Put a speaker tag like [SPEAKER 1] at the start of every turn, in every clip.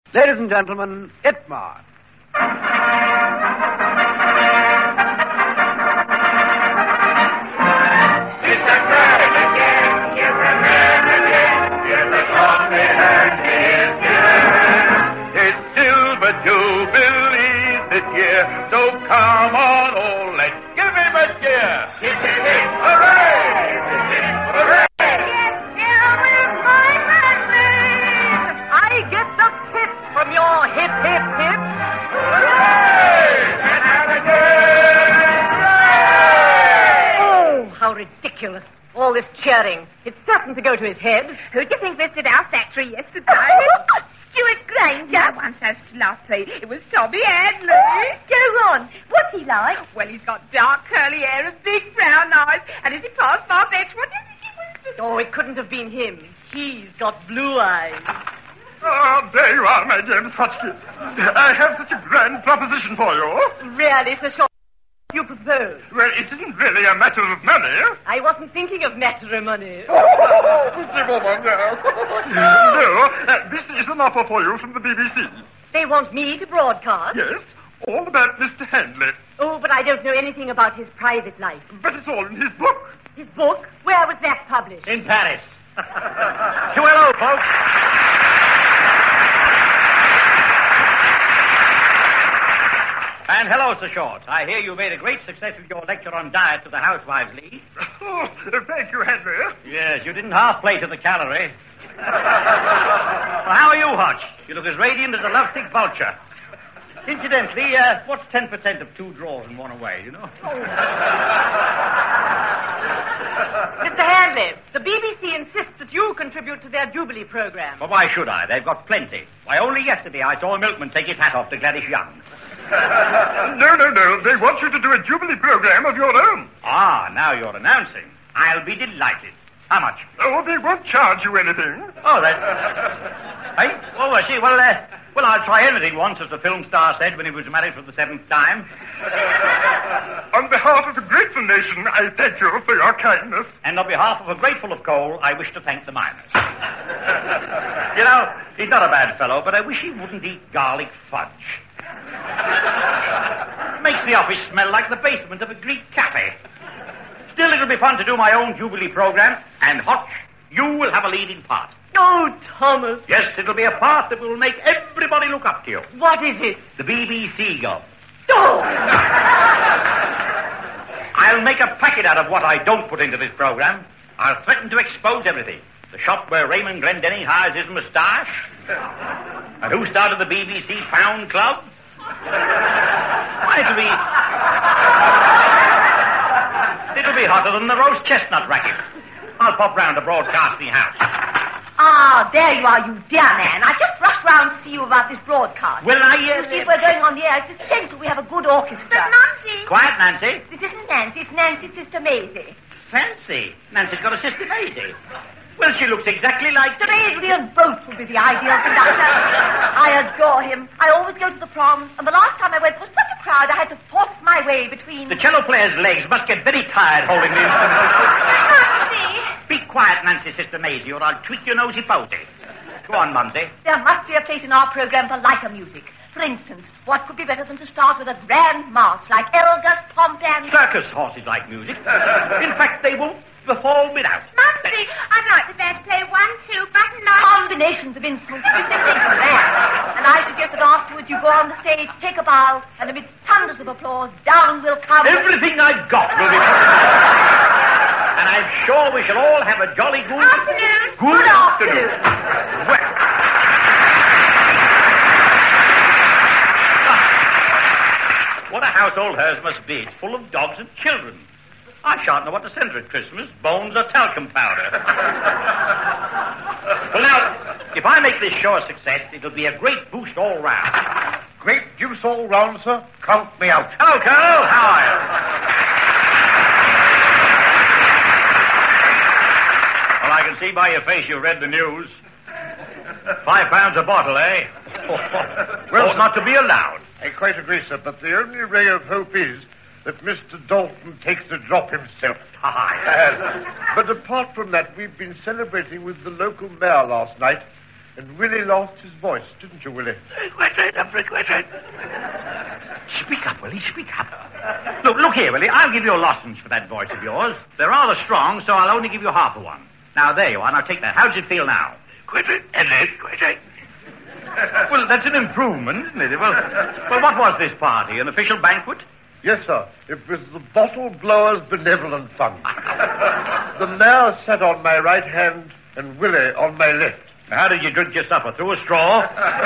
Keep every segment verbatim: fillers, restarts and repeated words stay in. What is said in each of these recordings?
[SPEAKER 1] Ladies and gentlemen, Itmar.
[SPEAKER 2] So come on, all, let's give him a cheer. Hip, hip, hip, hooray! Hooray!
[SPEAKER 3] I get the pip from your hip, hip, hip.
[SPEAKER 2] Hooray!
[SPEAKER 3] Oh, how ridiculous. All this cheering. It's certain to go to his head.
[SPEAKER 4] Who do you think visited our factory yesterday? Stuart Granger. No one so sloppy. It was Tommy Hadley. Go on. What's he like? Well, he's got dark curly hair and big brown eyes. And as he passed my bench, what do you think he was?
[SPEAKER 3] Oh, it couldn't have been him. He's got blue eyes.
[SPEAKER 2] Oh, there you are, my James Hotchkiss. I have such a grand proposition for you.
[SPEAKER 3] Really, Sir Shaw, you propose?
[SPEAKER 2] Well, it isn't really a matter of money.
[SPEAKER 3] I wasn't thinking of matrimony.
[SPEAKER 2] Pretty woman, no. No, uh, this is an offer for you from the B B C.
[SPEAKER 3] They want me to broadcast?
[SPEAKER 2] Yes, all about Mister Handley.
[SPEAKER 3] Oh, but I don't know anything about his private life.
[SPEAKER 2] But it's all in his book.
[SPEAKER 3] His book? Where was that published?
[SPEAKER 5] In Paris. Q L O, folks. And hello, Sir Short. I hear you made a great success of your lecture on diet to the Housewives League.
[SPEAKER 2] Oh, thank you, Henry.
[SPEAKER 5] Yes, you didn't half play to the calorie. Well, how are you, Hotch? You look as radiant as a lovesick vulture. Incidentally, uh, what's ten percent of two draws and one away, you know?
[SPEAKER 3] Mister Handley, the B B C insists that you contribute to their Jubilee program.
[SPEAKER 5] Well, why should I? They've got plenty. Why, only yesterday I saw a milkman take his hat off to Gladys Young.
[SPEAKER 2] No, no, no. They want you to do a Jubilee program of your own.
[SPEAKER 5] Ah, now you're announcing. I'll be delighted. How much?
[SPEAKER 2] Oh, they won't charge you anything.
[SPEAKER 5] Oh, that... Hey? Oh, I see. Well, uh, well, I'll try anything once, as the film star said when he was married for the seventh time.
[SPEAKER 2] On behalf of a grateful nation, I thank you for your kindness.
[SPEAKER 5] And on behalf of a grateful of coal, I wish to thank the miners. You know, he's not a bad fellow, but I wish he wouldn't eat garlic fudge. Makes the office smell like the basement of a Greek cafe. Still, it'll be fun to do my own Jubilee program, and Hotch, you will have a leading part.
[SPEAKER 3] Oh, Thomas.
[SPEAKER 5] Yes, it'll be a part that will make everybody look up to you.
[SPEAKER 3] What is it?
[SPEAKER 5] The B B C job.
[SPEAKER 3] Oh!
[SPEAKER 5] I'll make a packet out of what I don't put into this program. I'll threaten to expose everything. The shop where Raymond Glendenning hires his moustache. And who started the B B C Pound Club? Why, it'll be... It'll be hotter than the roast chestnut racket. I'll pop round to Broadcasting House.
[SPEAKER 4] Ah, there you are, you dear man. I just rushed round to see you about this broadcast.
[SPEAKER 5] Well, I... Uh,
[SPEAKER 4] you see, if we're going on the air, it's essential we have a good orchestra.
[SPEAKER 6] But, Nancy...
[SPEAKER 5] Quiet, Nancy.
[SPEAKER 4] This isn't Nancy, it's Nancy's sister Maisie.
[SPEAKER 5] Fancy. Nancy's got a sister Maisie. Well, she looks exactly like...
[SPEAKER 4] Sir Adrian Bolt will be the ideal conductor. I adore him. I always go to the proms, and the last time I went there was such a crowd I had to force my way between...
[SPEAKER 5] The cello player's legs must get very tired holding the instrument.
[SPEAKER 4] Nancy!
[SPEAKER 5] Be quiet, Nancy, sister Maisie, or I'll tweak your nosy posy. Go on, Mumsy.
[SPEAKER 4] There must be a place in our program for lighter music. For instance, what could be better than to start with a grand march like Elgar's Pomp and...
[SPEAKER 5] Circus horses like music. In fact, they won't befall without.
[SPEAKER 6] Mumsy, I'd like the band to play one, two, button nine...
[SPEAKER 4] Combinations of instruments would be simply grand. And I suggest that afterwards you go on the stage, take a bow, and amidst thunders of applause, down will come...
[SPEAKER 5] Everything I've got will be... And I'm sure we shall all have a jolly good...
[SPEAKER 6] Afternoon.
[SPEAKER 5] Good,
[SPEAKER 4] Good afternoon.
[SPEAKER 5] afternoon. Well... What a household hers must be. It's full of dogs and children. I shan't know what to send her at Christmas, bones or talcum powder. Well, now, if I make this show a success, it'll be a great boost all round.
[SPEAKER 7] Great juice all round, sir. Count me out.
[SPEAKER 5] Hello, Colonel. How are you? Well, I can see by your face you read the news. Five pounds a bottle, eh?
[SPEAKER 7] Well,
[SPEAKER 5] ought not to be allowed.
[SPEAKER 7] I quite agree, sir, but the only ray of hope is that Mister Dalton takes the drop himself.
[SPEAKER 5] Aye.
[SPEAKER 7] Uh, but apart from that, we've been celebrating with the local mayor last night, and Willie lost his voice, didn't you, Willie?
[SPEAKER 5] Quite right, Humphrey, quite right. Speak up, Willie, speak up. Look, look here, Willie. I'll give you a lozenge for that voice of yours. They're rather strong, so I'll only give you half of one. Now, there you are. Now, take that. How does it feel now?
[SPEAKER 2] Quite right, Adelaide, quite right.
[SPEAKER 5] Well, that's an improvement, isn't it? Well, well, what was this party? An official banquet?
[SPEAKER 7] Yes, sir. It was the Bottle Blowers Benevolent Fund. The mayor sat on my right hand and Willie on my left.
[SPEAKER 5] How did you drink your supper? Through a straw?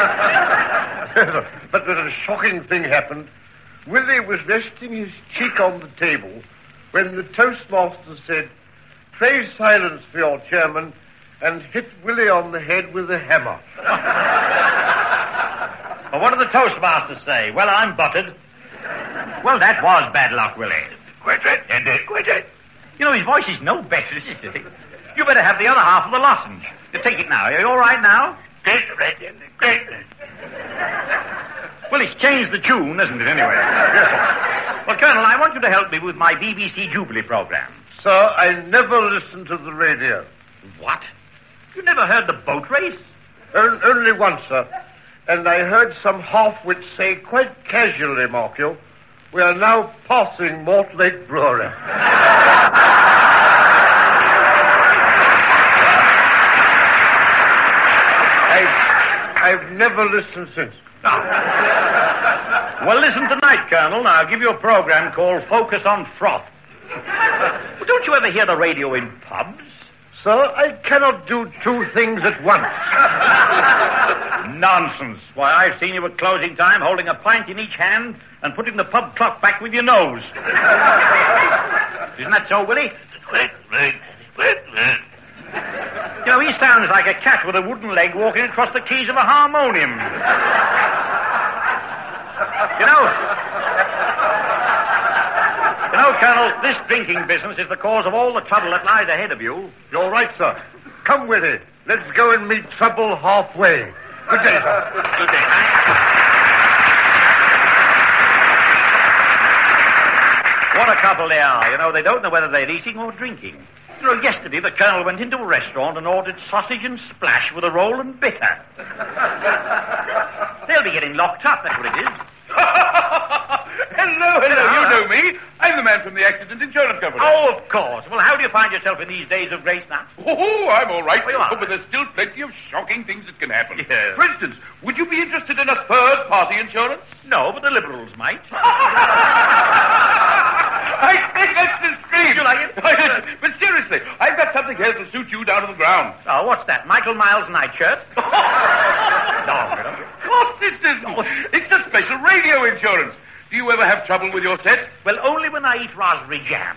[SPEAKER 7] But then a shocking thing happened. Willie was resting his cheek on the table when the toastmaster said, "Pray silence for your chairman," and hit Willie on the head with a hammer.
[SPEAKER 5] Well, what did the toastmaster say? Well, I'm buttered. Well, that was bad luck, Willie.
[SPEAKER 2] Quite right, and uh, quite right.
[SPEAKER 5] You know, his voice is no better, is it? You better have the other half of the lozenge. You take it now. Are you all right now?
[SPEAKER 2] Quite right, and uh, quite right.
[SPEAKER 5] Well, it's changed the tune, hasn't it, anyway? Yes. Well, Colonel, I want you to help me with my B B C Jubilee program.
[SPEAKER 7] Sir, I never listened to the radio.
[SPEAKER 5] What? You never heard the boat race?
[SPEAKER 7] O- only once, sir. And I heard some half-wit say quite casually, mark you, "We are now passing Mortlake Brewery." I've, I've never listened since.
[SPEAKER 5] Oh. Well, listen tonight, Colonel. Now, I'll give you a program called Focus on Froth. Well, don't you ever hear the radio in pubs?
[SPEAKER 7] Sir, I cannot do two things at once.
[SPEAKER 5] Nonsense. Why, I've seen you at closing time holding a pint in each hand and putting the pub clock back with your nose. Isn't that so, Willie?
[SPEAKER 2] Quite right, quite right.
[SPEAKER 5] You know, he sounds like a cat with a wooden leg walking across the keys of a harmonium. You know... You know, Colonel, this drinking business is the cause of all the trouble that lies ahead of you.
[SPEAKER 7] You're right, sir. Come, Willie. Let's go and meet trouble halfway. Good day, sir.
[SPEAKER 5] Good day. What a couple they are. You know, they don't know whether they're eating or drinking. You know, yesterday the Colonel went into a restaurant and ordered sausage and splash with a roll and bitter. They'll be getting locked up, that's what it is.
[SPEAKER 2] Hello, hello. You know me. I'm the man from the Accident Insurance Company.
[SPEAKER 5] Oh, of course. Well, how do you find yourself in these days of grace now?
[SPEAKER 2] Oh, I'm all right.
[SPEAKER 5] Well, you are.
[SPEAKER 2] But there's still plenty of shocking things that can happen.
[SPEAKER 5] Yes.
[SPEAKER 2] For instance, would you be interested in a third-party insurance?
[SPEAKER 5] No, but the Liberals might.
[SPEAKER 2] I think that's the scream.
[SPEAKER 5] You like it?
[SPEAKER 2] But seriously, I've got something here to suit you down to the ground.
[SPEAKER 5] Oh, what's that? Michael Miles' nightshirt? No, you don't.
[SPEAKER 2] Of course it isn't. It's a special radio insurance. Do you ever have trouble with your set?
[SPEAKER 5] Well, only when I eat raspberry jam.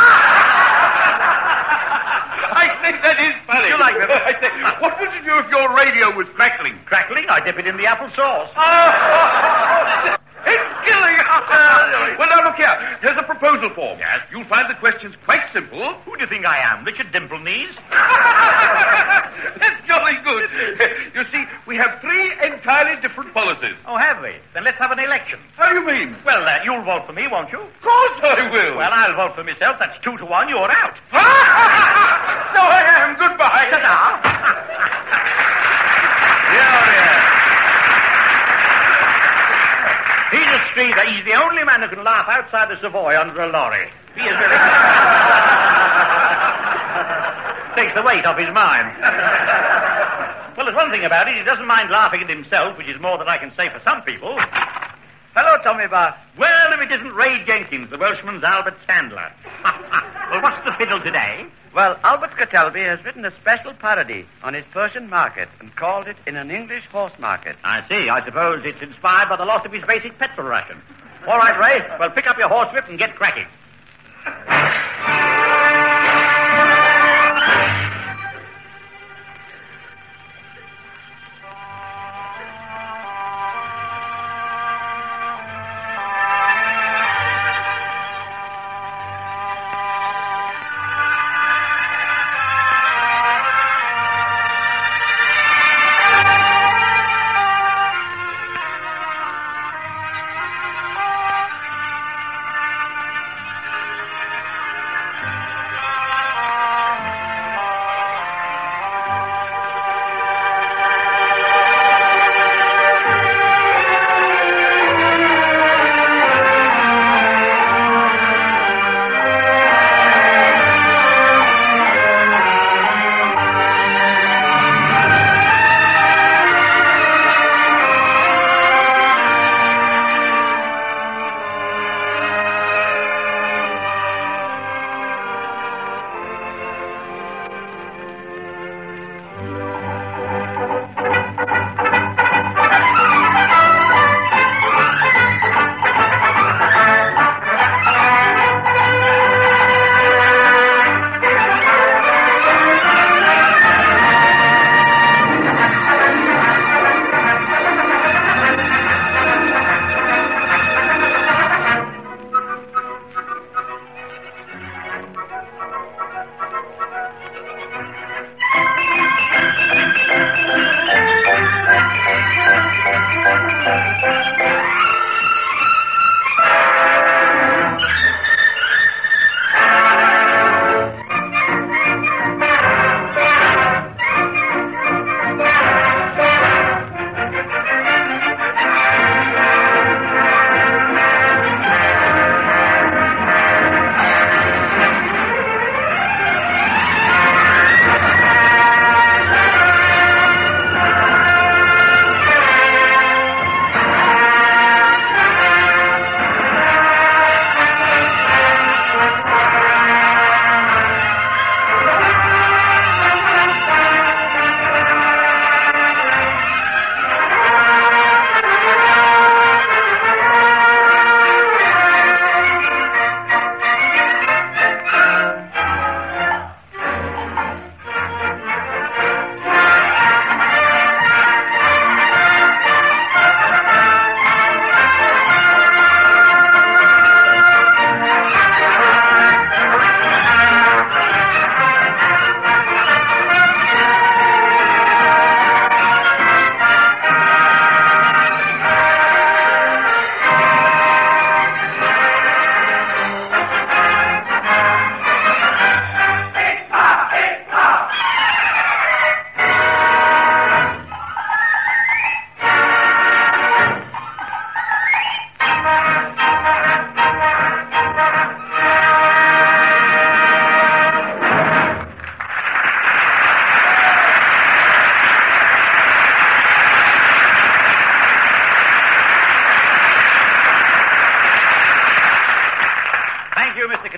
[SPEAKER 2] I think that is funny.
[SPEAKER 5] You like it?
[SPEAKER 2] I say, what would you do if your radio was crackling?
[SPEAKER 5] Crackling? I dip it in the apple sauce.
[SPEAKER 2] Oh, it's killing. Well, now, look here. Here's a proposal form.
[SPEAKER 5] Yes?
[SPEAKER 2] You'll find the questions quite simple.
[SPEAKER 5] Who do you think I am? Richard Dimplenees?
[SPEAKER 2] That's jolly good. You see, we have three entirely different policies.
[SPEAKER 5] Oh, have we? Then let's have an election.
[SPEAKER 2] How do you mean?
[SPEAKER 5] Well, uh, you'll vote for me, won't you?
[SPEAKER 2] Of course I will.
[SPEAKER 5] Well, I'll vote for myself. That's two to one. You're out.
[SPEAKER 2] So I am. Goodbye.
[SPEAKER 5] Ta-ta. Yeah, yeah. He's a streeter. He's the only man who can laugh outside the Savoy under a lorry. He is really... Takes the weight off his mind. Well, there's one thing about it. He doesn't mind laughing at himself, which is more than I can say for some people. Hello, Tommy Bass. Well, if it isn't Ray Jenkins, the Welshman's Albert Sandler. Well, what's the fiddle today?
[SPEAKER 8] Well, Albert Catalby has written a special parody on his Persian market and called it In an English Horse Market.
[SPEAKER 5] I see. I suppose it's inspired by the loss of his basic petrol ration. All right, Ray. Well, pick up your horsewhip and get cracking.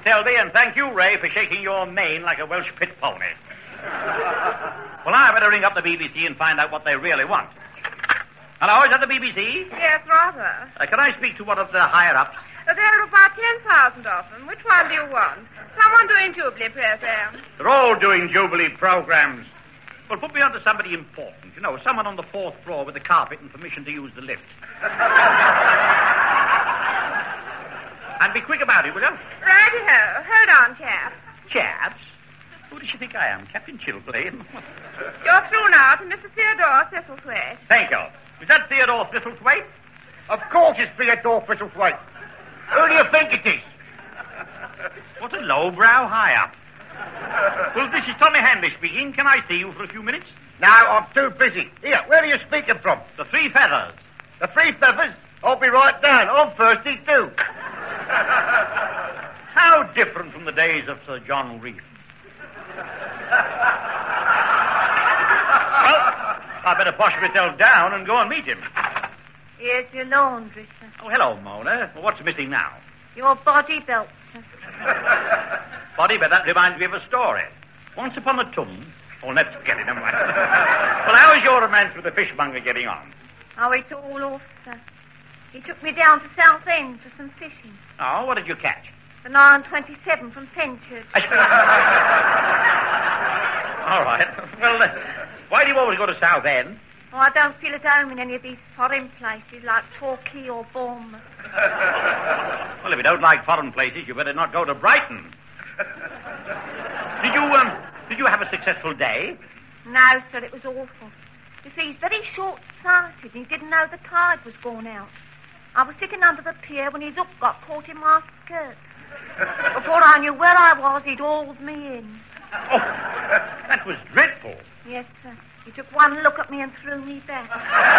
[SPEAKER 5] Selby, and thank you, Ray, for shaking your mane like a Welsh pit pony. Well, I better ring up the B B C and find out what they really want. Hello, is that the B B C?
[SPEAKER 4] Yes, rather.
[SPEAKER 5] Uh, can I speak to one of the higher-ups?
[SPEAKER 4] Uh, there are about ten thousand of them. Which one do you want? Someone doing Jubilee programs.
[SPEAKER 5] They're all doing Jubilee programs. Well, put me on to somebody important. You know, someone on the fourth floor with a carpet and permission to use the lift. And be quick about it, will you?
[SPEAKER 4] Righty-ho. Hold on, chap.
[SPEAKER 5] Chaps? Who does she think I am, Captain Chilblaine?
[SPEAKER 4] You're through now to Mister Theodore Thistlethwaite.
[SPEAKER 5] Thank you. Is that Theodore Thistlethwaite?
[SPEAKER 7] Of course it's Theodore Thistlethwaite. Who do you think it is?
[SPEAKER 5] What a lowbrow high-up. Well, this is Tommy Hanley speaking. Can I see you for a few minutes?
[SPEAKER 7] No, I'm too busy. Here, where are you speaking from?
[SPEAKER 5] The Three Feathers.
[SPEAKER 7] The Three Feathers? I'll be right down. I'm thirsty, too.
[SPEAKER 5] How different from the days of Sir John Reeve. Well, I better posh myself down and go and meet him.
[SPEAKER 6] Here's your laundry, sir.
[SPEAKER 5] Oh, hello, Mona. Well, what's missing now?
[SPEAKER 6] Your body belt, sir.
[SPEAKER 5] Body, but that reminds me of a story. Once upon a time... Oh, let's get it, never mind. Well, how is your romance with the fishmonger getting on?
[SPEAKER 6] Oh, it's all off, sir. He took me down to Southend for some fishing.
[SPEAKER 5] Oh, what did you catch?
[SPEAKER 6] The nine twenty-seven from Fenchurch.
[SPEAKER 5] All right. Well, uh, why do you always go to Southend?
[SPEAKER 6] Oh, I don't feel at home in any of these foreign places like Torquay or Bournemouth.
[SPEAKER 5] Well, if you don't like foreign places, you better not go to Brighton. Did you, um, did you have a successful day?
[SPEAKER 6] No, sir, it was awful. You see, he's very short-sighted and he didn't know the tide was gone out. I was sitting under the pier when his hook got caught in my skirt. Before I knew where I was, he'd hauled me in.
[SPEAKER 5] Oh, that was dreadful.
[SPEAKER 6] Yes, sir. He took one look at me and threw me back.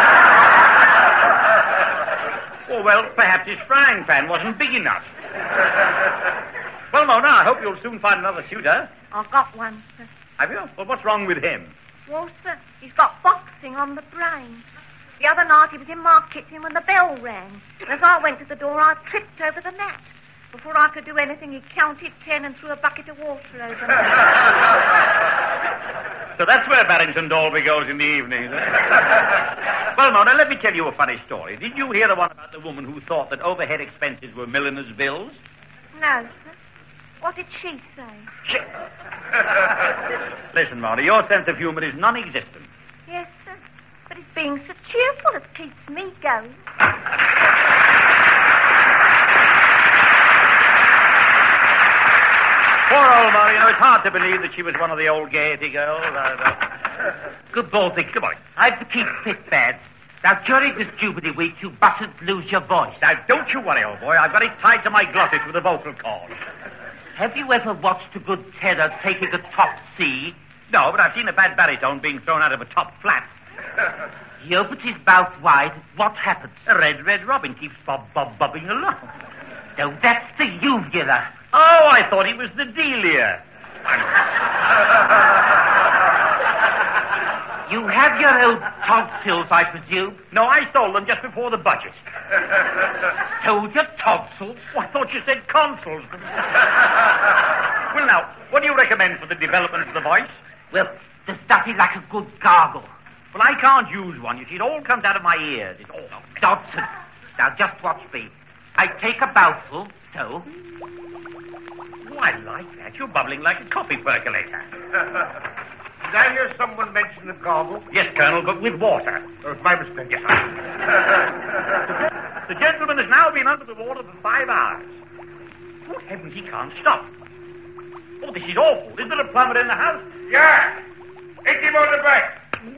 [SPEAKER 5] Oh, well, perhaps his frying pan wasn't big enough. Well, Mona, I hope you'll soon find another suitor.
[SPEAKER 6] I've got one, sir.
[SPEAKER 5] Have you? Well, what's wrong with him?
[SPEAKER 6] Well, sir, he's got boxing on the brain. The other night he was in my kitchen when the bell rang. And as I went to the door, I tripped over the mat. Before I could do anything, he counted ten and threw a bucket of water over me.
[SPEAKER 5] So that's where Barrington Dalby goes in the evenings. Eh? Well, Mona, let me tell you a funny story. Did you hear the one about the woman who thought that overhead expenses were milliner's bills?
[SPEAKER 6] No, sir. What did she say?
[SPEAKER 5] She... Listen, Mona, your sense of humor is non-existent.
[SPEAKER 6] Yes, sir. But it's being so cheerful it keeps me going.
[SPEAKER 5] Poor old Mona, you know, it's hard to believe that she was one of the old Gaiety girls. Uh, uh...
[SPEAKER 9] Good Baltic.
[SPEAKER 5] Good boy.
[SPEAKER 9] I've to keep fit, Bad. Now, during this Jubilee week, you mustn't lose your voice.
[SPEAKER 5] Now, don't you worry, old boy. I've got it tied to my glottis with a vocal cord.
[SPEAKER 9] Have you ever watched a good tenor taking a top C?
[SPEAKER 5] No, but I've seen a bad baritone being thrown out of a top flat.
[SPEAKER 9] He opens his mouth wide. What happens?
[SPEAKER 5] A red, red robin keeps bob, bob, bobbing along.
[SPEAKER 9] No, that's the uvula.
[SPEAKER 5] Oh, I thought it was the delia.
[SPEAKER 9] You have your own tonsils, I presume?
[SPEAKER 5] No, I stole them just before the budget.
[SPEAKER 9] Stole your tonsils?
[SPEAKER 5] Oh, I thought you said consoles. Well, now, what do you recommend for the development of the voice?
[SPEAKER 9] Well, there's nothing like a good gargle.
[SPEAKER 5] Well, I can't use one. You see, it all comes out of my ears. It's all...
[SPEAKER 9] Dodson. Now, just watch me. I take a mouthful, so...
[SPEAKER 5] Oh, I like that. You're bubbling like a coffee percolator.
[SPEAKER 7] Did I hear someone mention the gargle?
[SPEAKER 5] Yes, Colonel, but with water.
[SPEAKER 7] Oh, it's my mistake.
[SPEAKER 5] Yes, sir. The gentleman has now been under the water for five hours. Good heavens, he can't stop. Oh, this is awful. Is there a plumber in the house?
[SPEAKER 2] Yeah. Hit him on the back.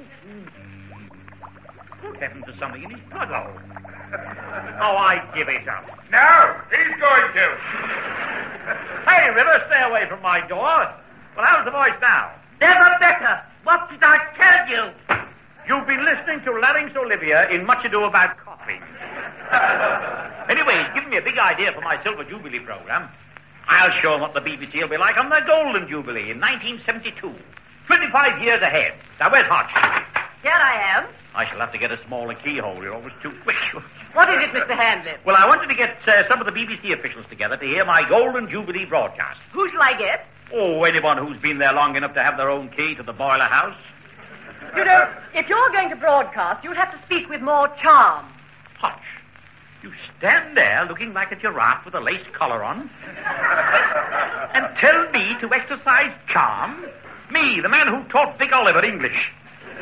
[SPEAKER 5] Good heavens, there's something in his plug hole. Oh, I give it up.
[SPEAKER 2] No, he's going to.
[SPEAKER 5] Hey, River, stay away from my door. Well, how's the voice now?
[SPEAKER 9] Never better. What did I tell you?
[SPEAKER 5] You've been listening to Larynx Olivia in Much Ado About Coughing. Anyway, he's given me a big idea for my Silver Jubilee program. I'll show him what the B B C will be like on their Golden Jubilee in nineteen seventy-two. twenty-five years ahead. Now, where's Hodge?
[SPEAKER 3] Here I am.
[SPEAKER 5] I shall have to get a smaller keyhole. You're always too quick.
[SPEAKER 3] What is it, Mister Handley?
[SPEAKER 5] Well, I wanted to get uh, some of the B B C officials together to hear my Golden Jubilee broadcast.
[SPEAKER 3] Who shall I get?
[SPEAKER 5] Oh, anyone who's been there long enough to have their own key to the boiler house.
[SPEAKER 3] You know, if you're going to broadcast, you'll have to speak with more charm.
[SPEAKER 5] Hush. You stand there looking like a giraffe with a lace collar on and tell me to exercise charm? Me, the man who taught Big Oliver English.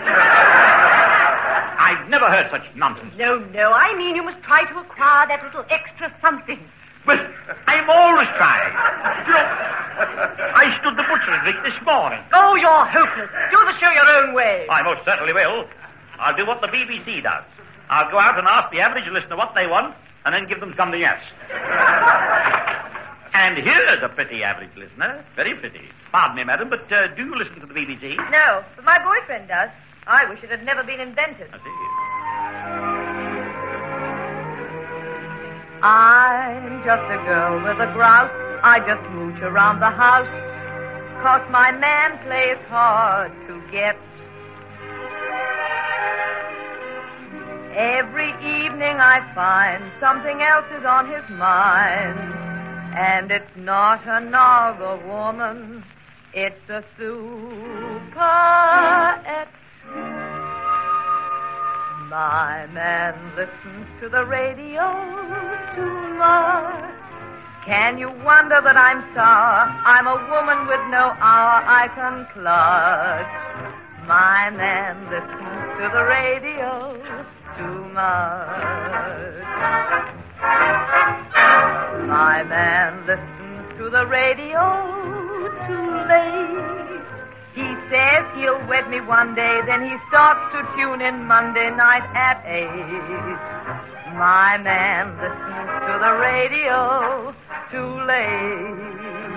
[SPEAKER 5] I've never heard such nonsense.
[SPEAKER 3] No, no, I mean you must try to acquire that little extra something.
[SPEAKER 5] Well, I'm always trying. You know, I stood the butcher's drink this morning.
[SPEAKER 3] Oh, you're hopeless. Do the show your own way.
[SPEAKER 5] I most certainly will. I'll do what the B B C does. I'll go out and ask the average listener what they want, and then give them something else. And here's a pretty average listener. Very pretty. Pardon me, madam, but uh, do you listen to the B B C?
[SPEAKER 6] No, but my boyfriend does. I wish it had never been invented.
[SPEAKER 5] I see.
[SPEAKER 6] I'm just a girl with a grouse. I just mooch around the house. 'Cause my man plays hard to get. Every evening I find something else is on his mind. And it's not another woman. It's a super-et. My man listens to the radio too much. Can you wonder that I'm sour? I'm a woman with no hour I can clutch. My man listens to the radio too much. My man listens to the radio too late. He says he'll wed me one day, then he starts to tune in Monday night at eight. My man listens to the radio too late.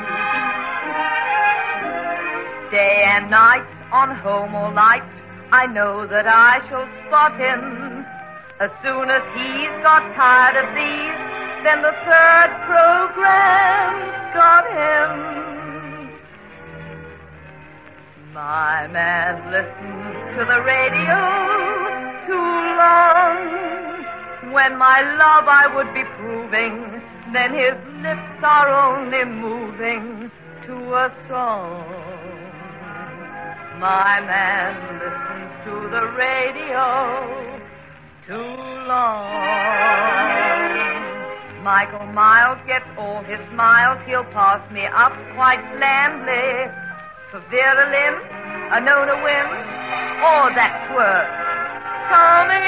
[SPEAKER 6] Day and night, on home or light, I know that I shall spot him. As soon as he's got tired of these, then the third program's got him. My man listens to the radio too long. When my love I would be proving, then his lips are only moving to a song. My man listens to the radio too long. Michael Miles gets all his smiles. He'll pass me up quite blandly. For Vera Lynn, a Nona Wynn, or that twerp, Tommy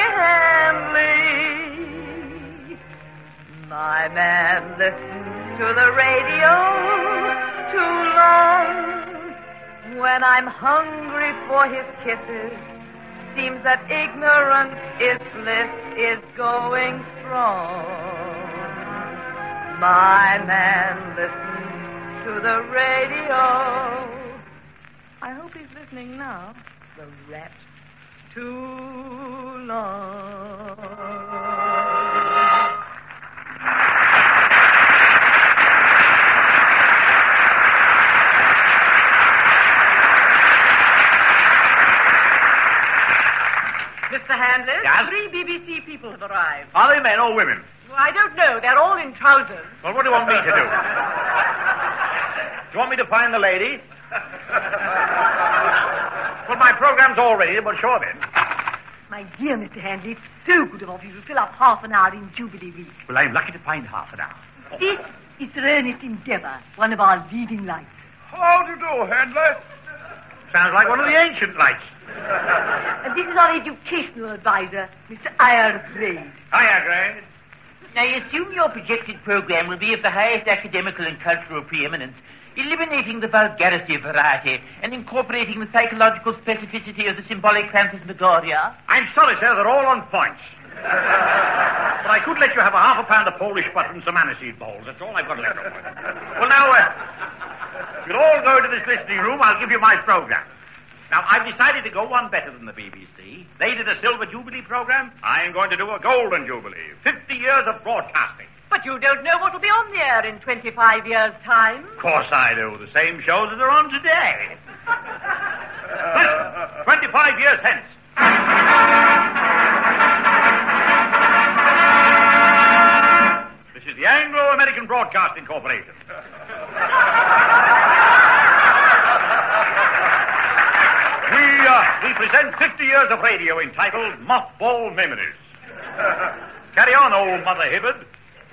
[SPEAKER 6] Hanley. My man listens to the radio too long. When I'm hungry for his kisses, seems that ignorance is bliss is going strong. My man listens to the radio. I hope he's listening now. The rat. Too long.
[SPEAKER 3] Mister Handley,
[SPEAKER 5] Yes?
[SPEAKER 3] three B B C people have arrived.
[SPEAKER 5] Are they men or women?
[SPEAKER 3] Well, I don't know. They're all in trousers.
[SPEAKER 5] Well, what do you want me to do? Do you want me to find the lady? Well, my program's all ready, but sure then.
[SPEAKER 3] My dear Mister Handley, it's so good of you to fill up half an hour in Jubilee Week.
[SPEAKER 5] Well, I'm lucky to find half an hour.
[SPEAKER 3] This is Sir Ernest Endeavour, one of our leading lights.
[SPEAKER 7] How do you do, Handler?
[SPEAKER 5] Sounds like one of the ancient lights.
[SPEAKER 3] And this is our educational advisor, Mister Iron Grade.
[SPEAKER 5] Hiya, Grade.
[SPEAKER 9] Now, you assume your projected program will be of the highest academical and cultural preeminence, eliminating the vulgarity of variety and incorporating the psychological specificity of the symbolic phantasmagoria.
[SPEAKER 5] I'm sorry, sir, they're all on points. But I could let you have a half a pound of Polish butter and some aniseed bowls. That's all I've got left. Well, now, uh, you'll all go to this listening room. I'll give you my program. Now, I've decided to go one better than the B B C. They did a Silver Jubilee program. I'm going to do a Golden Jubilee. Fifty years of broadcasting.
[SPEAKER 3] But you don't know what will be on the air in twenty-five years' time.
[SPEAKER 5] Of course I do. The same shows that are on today. Listen, twenty-five years hence. This is the Anglo-American Broadcasting Corporation. we, uh, we present fifty years of radio entitled Mothball Memories. Carry on, old Mother Hibbard.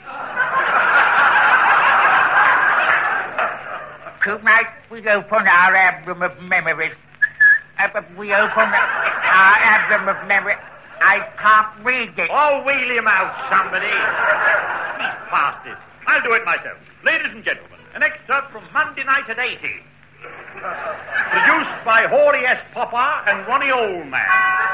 [SPEAKER 9] Tonight we open our album of memories. Uh, we open our album of memories. I can't read it.
[SPEAKER 5] Oh, wheel him out, somebody. He's past it. I'll do it myself. Ladies and gentlemen, an excerpt from Monday Night at eighty. Produced by Hoary S. Popper and Ronnie Oldman.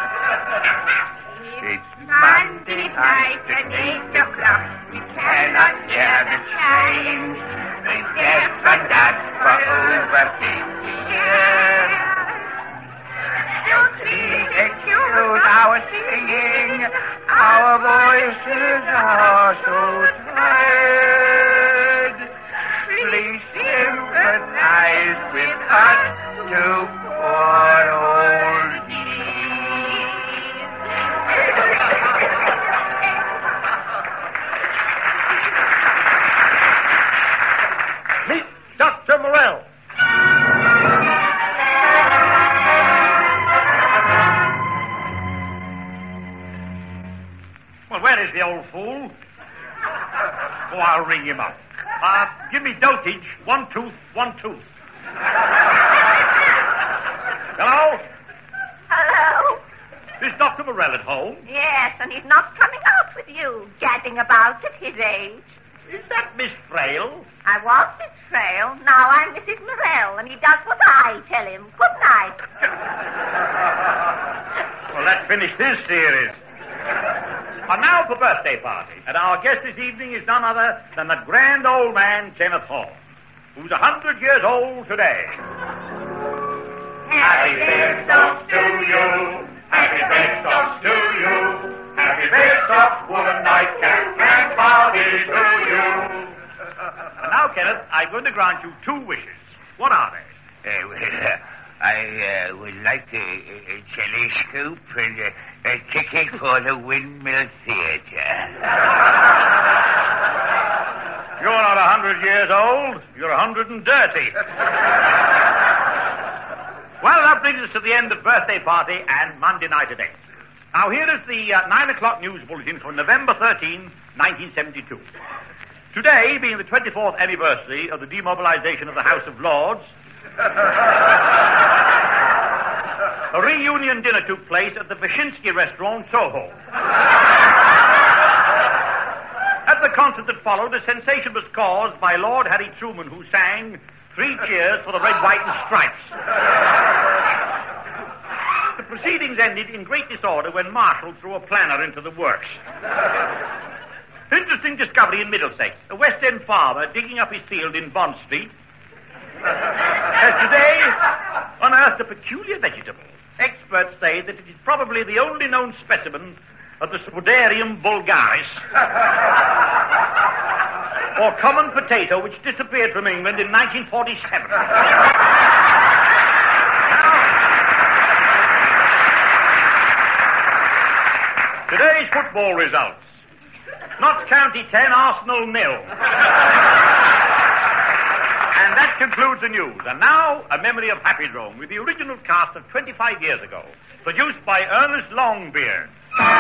[SPEAKER 4] It's Monday night at eight o'clock. We cannot hear the chimes. We've never done for over fifty years. So please excuse our singing. Our voices are so tired. Please sympathize with us, you poor old
[SPEAKER 7] Meet Doctor Morell.
[SPEAKER 5] Well, where is the old fool? Oh, I'll ring him up. Uh, give me dotage. One tooth, one tooth. Hello?
[SPEAKER 6] Hello?
[SPEAKER 5] Is Doctor Morell at home?
[SPEAKER 6] Yes, and he's not coming out with you, gadding about at his age.
[SPEAKER 5] Is that Miss Frail?
[SPEAKER 6] I was Miss Frail, now I'm Missus Morell, and he does what I tell him. Good night.
[SPEAKER 5] Well, that finished his series. And now for birthday party. And our guest this evening is none other than the grand old man, Kenneth Hall, who's a hundred years old today.
[SPEAKER 2] Happy birthday to you. Happy birthday to you. Happy birthday, woman, nightcap, and party to you.
[SPEAKER 5] And now, Kenneth, I'm going to grant you two wishes. What are they?
[SPEAKER 10] Uh, well, uh, I uh, would like a, a telescope and a, a ticket for the Windmill Theatre.
[SPEAKER 5] You're not a hundred years old. You're a hundred and dirty. Well, that brings us to the end of birthday party and Monday night at eight. Now, here is the uh, nine o'clock news bulletin for November thirteenth, nineteen seventy-two. Today, being the twenty-fourth anniversary of the demobilization of the House of Lords, a reunion dinner took place at the Wyszynski restaurant, Soho. At the concert that followed, a sensation was caused by Lord Harry Truman, who sang Three Cheers for the Red, White, and Stripes. The proceedings ended in great disorder when Marshall threw a planner into the works. Interesting discovery in Middlesex. A West End farmer digging up his field in Bond Street has today unearthed a peculiar vegetable. Experts say that it is probably the only known specimen of the Spodarium vulgaris, or common potato, which disappeared from England in nineteen forty-seven. Today's football results. Notts County ten, Arsenal nil. And that concludes the news. And now, a memory of Happy Drome with the original cast of twenty-five years ago, produced by Ernest Longbeard.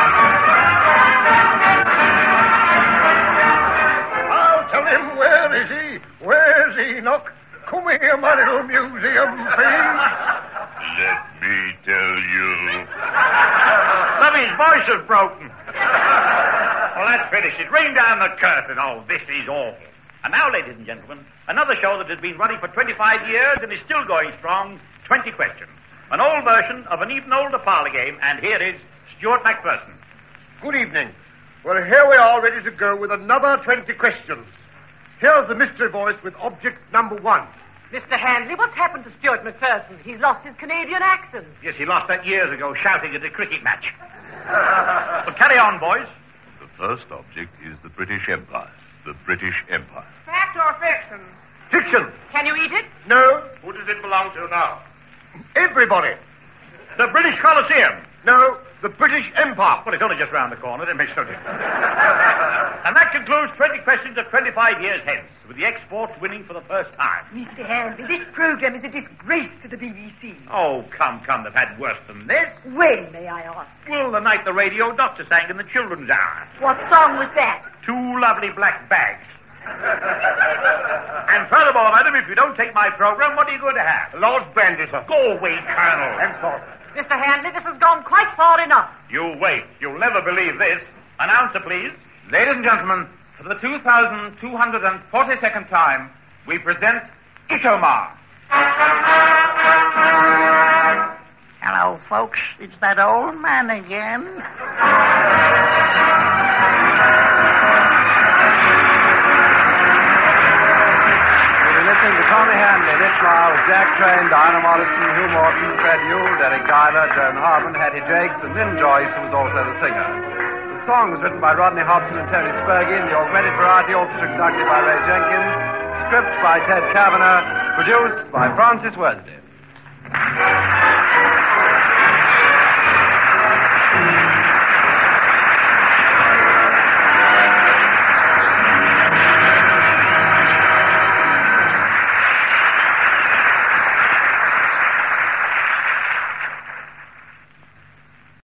[SPEAKER 7] I'll tell him, where is he? Where's Enoch? Come here, my little museum thing.
[SPEAKER 2] Let me tell you.
[SPEAKER 5] Let his voice is broken. Well, that's finished. It. Ring down the curtain. Oh, this is awful. And now, ladies and gentlemen, another show that has been running for twenty-five years and is still going strong, twenty questions. An old version of an even older parlor game, and here is Stuart MacPherson.
[SPEAKER 7] Good evening. Well, here we are ready to go with another twenty questions. Here's the mystery voice with object number one.
[SPEAKER 3] Mister Handley, what's happened to Stuart MacPherson? He's lost his Canadian accent.
[SPEAKER 5] Yes, he lost that years ago shouting at a cricket match. But carry on, boys.
[SPEAKER 2] The first object is the British Empire. The British Empire.
[SPEAKER 3] Fact or fiction?
[SPEAKER 7] Fiction.
[SPEAKER 3] Can you eat it?
[SPEAKER 7] No.
[SPEAKER 2] Who does it belong to now?
[SPEAKER 7] Everybody.
[SPEAKER 5] The British Coliseum.
[SPEAKER 7] No, the British Empire.
[SPEAKER 5] Well, it's only just round the corner. It makes no difference. And that concludes twenty questions of twenty-five years hence, with the exports winning for the first time.
[SPEAKER 3] Mister Handley, this program is a disgrace to the B B C.
[SPEAKER 5] Oh, come, come. They've had worse than this.
[SPEAKER 3] When, may I ask?
[SPEAKER 5] Well, the night the radio doctor sang in the children's hour.
[SPEAKER 3] What song was that?
[SPEAKER 5] Two lovely black bags. And furthermore, madam, if you don't take my program, what are you going to have?
[SPEAKER 7] Lord's brandy, sir.
[SPEAKER 5] Go away, Colonel.
[SPEAKER 7] And salt.
[SPEAKER 3] Mister Handley, this has gone quite far enough.
[SPEAKER 5] You wait. You'll never believe this. Announcer, please.
[SPEAKER 11] Ladies and gentlemen, for the two thousand two hundred forty-second time, we present Itomar.
[SPEAKER 12] Hello, folks. It's that old man again.
[SPEAKER 1] Listening to Tommy Handley, Itmar, with Jack Train, Dinah Morrison, Hugh Morton, Fred Newell, Derek Dyler, Joan Harmon, Hattie Jakes, and Lynn Joyce, who was also the singer. The song was written by Rodney Hobson and Tony Spurgeon, the Augmented Variety Orchestra conducted by Ray Jenkins, script by Ted Kavanagh, produced by Francis Worsley.